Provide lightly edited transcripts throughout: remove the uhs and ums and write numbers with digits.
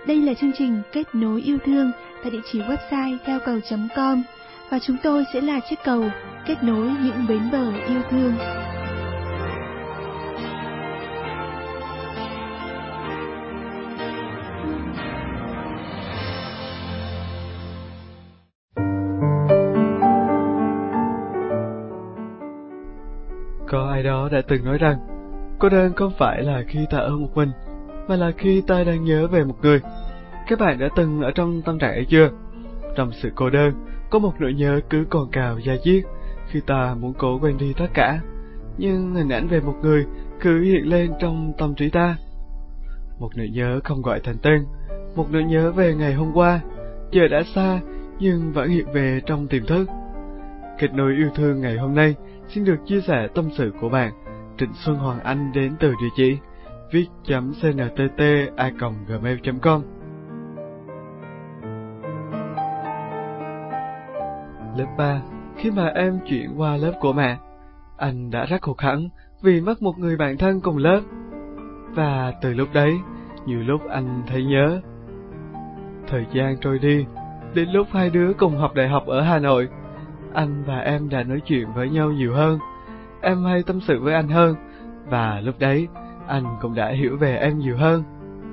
Đây là chương trình Kết nối yêu thương tại địa chỉ website theo cầu.com và chúng tôi sẽ là chiếc cầu kết nối những bến bờ yêu thương. Có ai đó đã từng nói rằng cô đơn không phải là khi ta ở một mình, mà là khi ta đang nhớ về một người. Các bạn đã từng ở trong tâm trạng ấy chưa? Trong sự cô đơn, có một nỗi nhớ cứ cồn cào da diết khi ta muốn cố quên đi tất cả, nhưng hình ảnh về một người cứ hiện lên trong tâm trí ta. Một nỗi nhớ không gọi thành tên, một nỗi nhớ về ngày hôm qua, giờ đã xa nhưng vẫn hiện về trong tiềm thức. Kết nối yêu thương ngày hôm nay xin được chia sẻ tâm sự của bạn Trịnh Xuân Hoàng Anh đến từ địa chỉ viết.cntt@gmail.com. Lớp 3, khi mà em chuyển qua lớp của mẹ, anh đã rất hụt hẫng vì mất một người bạn thân cùng lớp. Và từ lúc đấy, nhiều lúc anh thấy nhớ. Thời gian trôi đi, đến lúc hai đứa cùng học đại học ở Hà Nội, anh và em đã nói chuyện với nhau nhiều hơn. Em hay tâm sự với anh hơn, và lúc đấy, anh cũng đã hiểu về em nhiều hơn.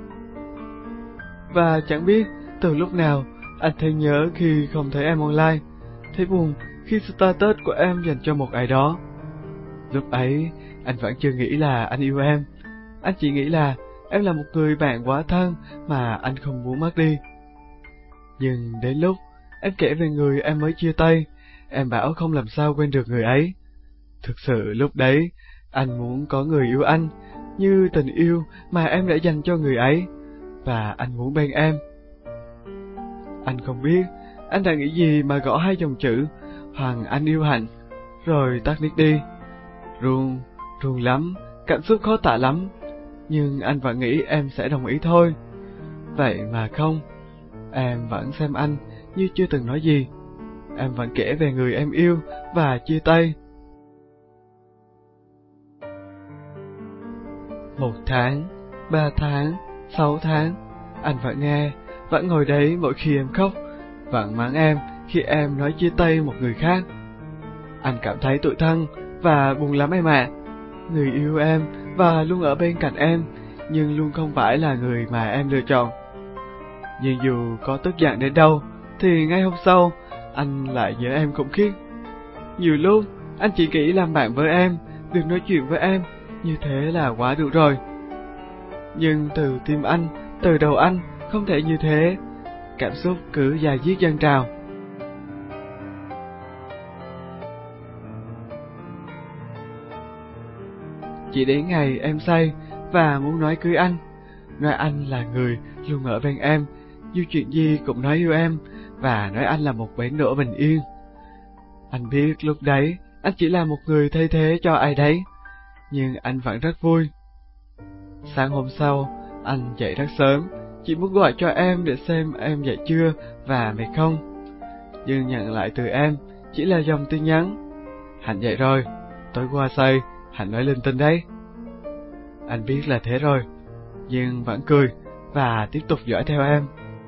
Và chẳng biết từ lúc nào, anh thấy nhớ khi không thấy em online, thấy buồn khi status của em dành cho một ai đó. Lúc ấy, anh vẫn chưa nghĩ là anh yêu em. Anh chỉ nghĩ là em là một người bạn quá thân mà anh không muốn mất đi. Nhưng đến lúc em kể về người em mới chia tay, em bảo không làm sao quên được người ấy. Thực sự lúc đấy, anh muốn có người yêu anh, như tình yêu mà em đã dành cho người ấy, và anh muốn bên em. Anh không biết anh đã nghĩ gì mà gõ hai dòng chữ Hoàng Anh yêu Hạnh, rồi tắt nick đi. Run lắm, cảm xúc khó tả lắm, nhưng anh vẫn nghĩ em sẽ đồng ý thôi. Vậy mà không, em vẫn xem anh như chưa từng nói gì. Em vẫn kể về người em yêu và chia tay. 1 tháng, 3 tháng, 6 tháng, anh vẫn nghe, vẫn ngồi đấy mỗi khi em khóc, vẫn mắng em khi em nói chia tay một người khác. Anh cảm thấy tủi thân và buồn lắm em ạ. Người yêu em và luôn ở bên cạnh em, nhưng luôn không phải là người mà em lựa chọn. Nhưng dù có tức giận đến đâu, thì ngay hôm sau, anh lại nhớ em khủng khiếp. Nhiều lúc, anh chỉ nghĩ làm bạn với em, được nói chuyện với em, như thế là quá đủ rồi. Nhưng từ tim anh, từ đầu anh, không thể như thế. Cảm xúc cứ da diết dâng trào. Chỉ đến ngày em say và muốn nói cưới anh, nói anh là người luôn ở bên em, dù chuyện gì cũng nói yêu em, và nói anh là một bến đỗ bình yên. Anh biết lúc đấy anh chỉ là một người thay thế cho ai đấy, nhưng anh vẫn rất vui. Sáng hôm sau, anh dậy rất sớm, chỉ muốn gọi cho em để xem em dậy chưa và mệt không. Nhưng nhận lại từ em chỉ là dòng tin nhắn: Hạnh dậy rồi, tối qua say, Hạnh nói linh tinh đấy. Anh biết là thế rồi, nhưng vẫn cười và tiếp tục dõi theo em.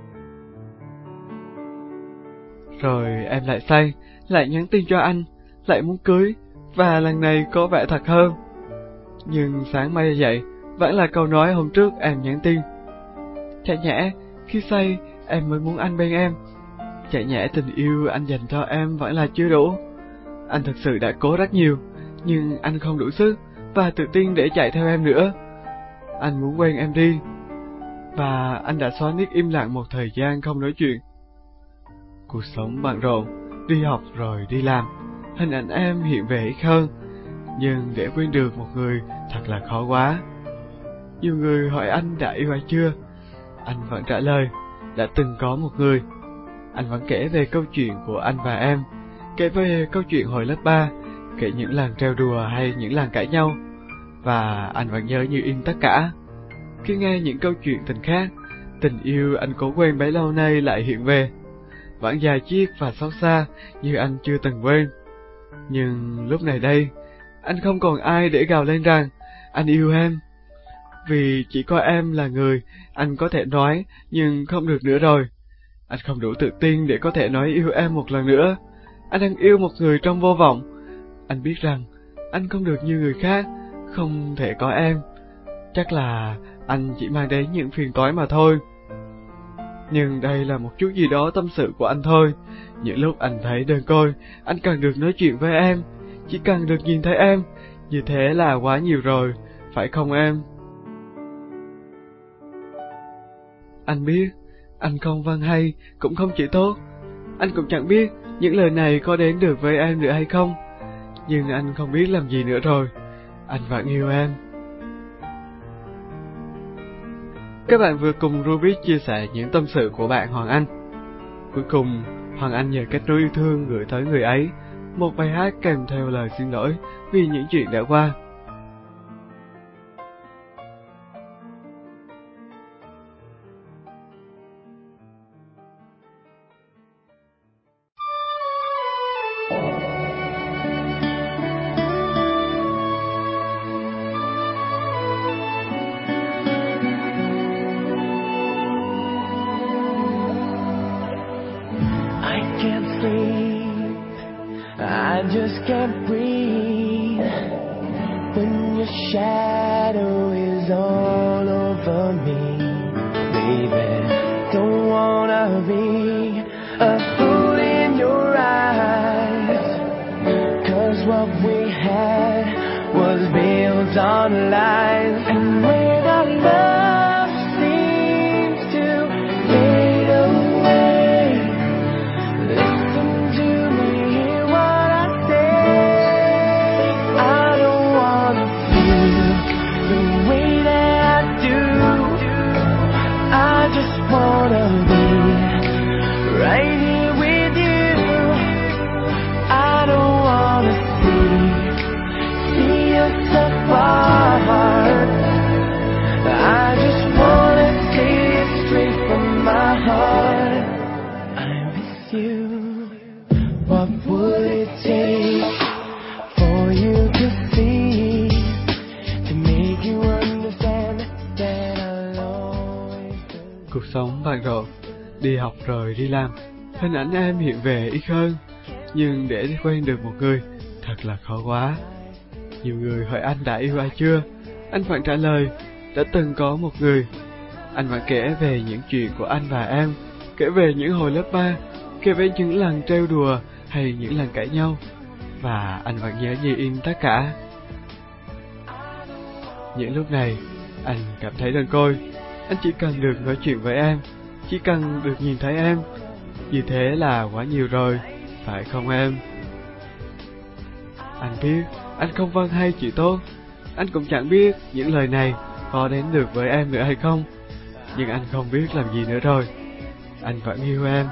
Rồi em lại say, lại nhắn tin cho anh, lại muốn cưới, và lần này có vẻ thật hơn. Nhưng sáng mai dậy, vẫn là câu nói hôm trước em nhắn tin. Chả nhẽ, khi say, em mới muốn anh bên em. Chả nhẽ tình yêu anh dành cho em vẫn là chưa đủ. Anh thực sự đã cố rất nhiều, nhưng anh không đủ sức và tự tin để chạy theo em nữa. Anh muốn quên em đi, và anh đã xóa nick im lặng một thời gian không nói chuyện. Cuộc sống bận rộn, đi học rồi đi làm, hình ảnh em hiện về ít hơn, nhưng để quên được một người thật là khó quá. Nhiều người hỏi anh đã yêu ai chưa, anh vẫn trả lời đã từng có một người. Anh vẫn kể về câu chuyện của anh và em, kể về câu chuyện hồi lớp 3, kể những lần trêu đùa hay những lần cãi nhau, và anh vẫn nhớ như in tất cả. Khi nghe những câu chuyện tình khác, tình yêu anh cố quên bấy lâu nay lại hiện về, vẫn dài chiết và xót xa như anh chưa từng quên. Nhưng lúc này đây, anh không còn ai để gào lên rằng anh yêu em. vì chỉ có em là người anh có thể nói, nhưng không được nữa rồi. Anh không đủ tự tin để có thể nói yêu em một lần nữa. Anh đang yêu một người trong vô vọng. Anh biết rằng anh không được như người khác, không thể có em. Chắc là anh chỉ mang đến những phiền toái mà thôi. Nhưng đây là một chút gì đó tâm sự của anh thôi. Những lúc anh thấy đơn côi, anh cần được nói chuyện với em, chỉ cần được nhìn thấy em. Như thế là quá nhiều rồi, phải không em? Anh biết, anh không văn hay, cũng không chỉ tốt. Anh cũng chẳng biết những lời này có đến được với em nữa hay không. Nhưng anh không biết làm gì nữa rồi. Anh vẫn yêu em. Các bạn vừa cùng Rubik chia sẻ những tâm sự của bạn Hoàng Anh. Cuối cùng, Hoàng Anh nhờ kết nối yêu thương gửi tới người ấy một bài hát kèm theo lời xin lỗi vì những chuyện đã qua. I just can't breathe when your shadow is all over me, baby. Don't wanna be a fool in your eyes, 'cause what we had was built on lies. And when our love seems to fade away, listen to me, hear what I say. I don't wanna feel the way that I do. I just wanna be right here with you. I don't wanna see us apart. I just wanna say it straight from my heart. I miss you. What would it take for you to see, to make you understand that I'll always believe. Cuộc sống bận rộn, đi học rồi đi làm, hình ảnh em hiện về ít hơn. Nhưng để quen được một người, thật là khó quá. Nhiều người hỏi anh đã yêu ai chưa, anh vẫn trả lời, đã từng có một người. Anh vẫn kể về những chuyện của anh và em, kể về những hồi lớp 3, kể về những lần trêu đùa hay những lần cãi nhau. Và anh vẫn nhớ như in tất cả. Những lúc này, anh cảm thấy đơn côi. Anh chỉ cần được nói chuyện với em, chỉ cần được nhìn thấy em. Như thế là quá nhiều rồi, phải không em? Anh biết, anh không vâng hay chỉ tốt. Anh cũng chẳng biết những lời này có đến được với em nữa hay không. Nhưng anh không biết làm gì nữa rồi. Anh vẫn yêu em.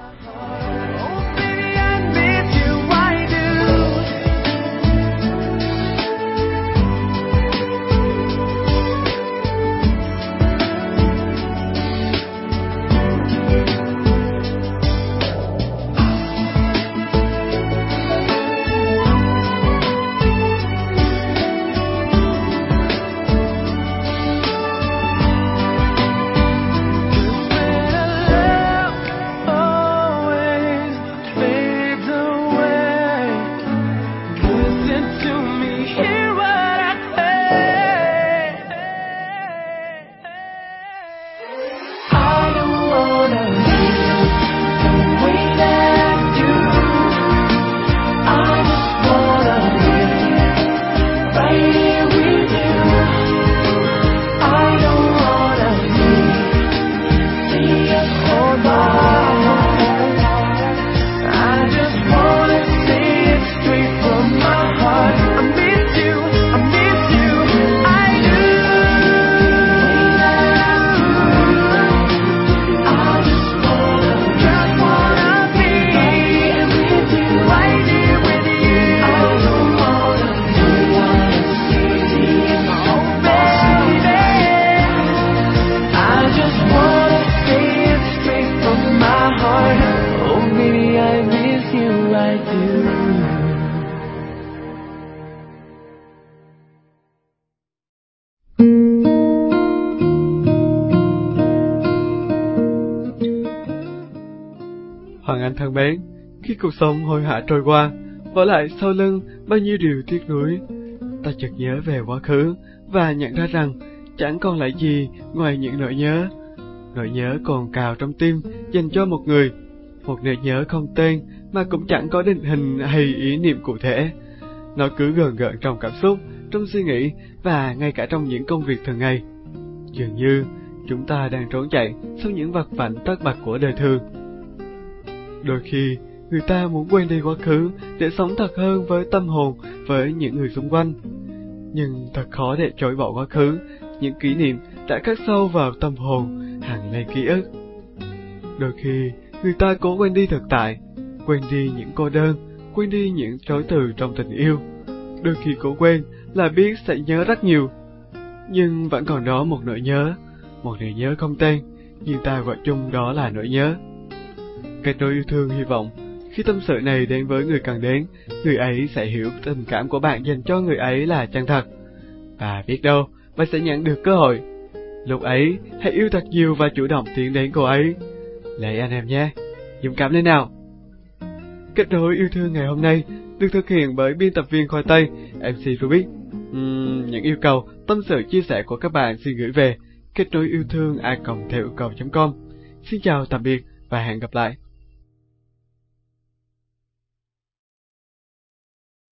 anh thân mến, khi cuộc sống hối hả trôi qua, bỏ lại sau lưng bao nhiêu điều tiếc nuối, ta chợt nhớ về quá khứ và nhận ra rằng chẳng còn lại gì ngoài những nỗi nhớ. Nỗi nhớ cồn cào trong tim dành cho một người, một nỗi nhớ không tên mà cũng chẳng có định hình hay ý niệm cụ thể. Nó cứ gờn gợn trong cảm xúc, trong suy nghĩ và ngay cả trong những công việc thường ngày. Dường như chúng ta đang trốn chạy sau những vặt vãnh tất bật của đời thường. Đôi khi, người ta muốn quên đi quá khứ để sống thật hơn với tâm hồn, với những người xung quanh. Nhưng thật khó để chối bỏ quá khứ, những kỷ niệm đã khắc sâu vào tâm hồn, hằn lên ký ức. Đôi khi, người ta cố quên đi thực tại, quên đi những cô đơn, quên đi những chối từ trong tình yêu. Đôi khi cố quên là biết sẽ nhớ rất nhiều, nhưng vẫn còn đó một nỗi nhớ không tên, nhưng ta gọi chung đó là nỗi nhớ. Kết nối yêu thương hy vọng, khi tâm sự này đến với người cần đến, người ấy sẽ hiểu tình cảm của bạn dành cho người ấy là chân thật. Và biết đâu, bạn sẽ nhận được cơ hội. Lúc ấy, hãy yêu thật nhiều và chủ động tiến đến cô ấy. Lệ anh em nhé, dũng cảm lên nào! Kết nối yêu thương ngày hôm nay được thực hiện bởi biên tập viên Khoai Tây, MC Rubik. Những yêu cầu, tâm sự chia sẻ của các bạn xin gửi về kết nối yêu thương @theuccầu.com. Xin chào tạm biệt và hẹn gặp lại.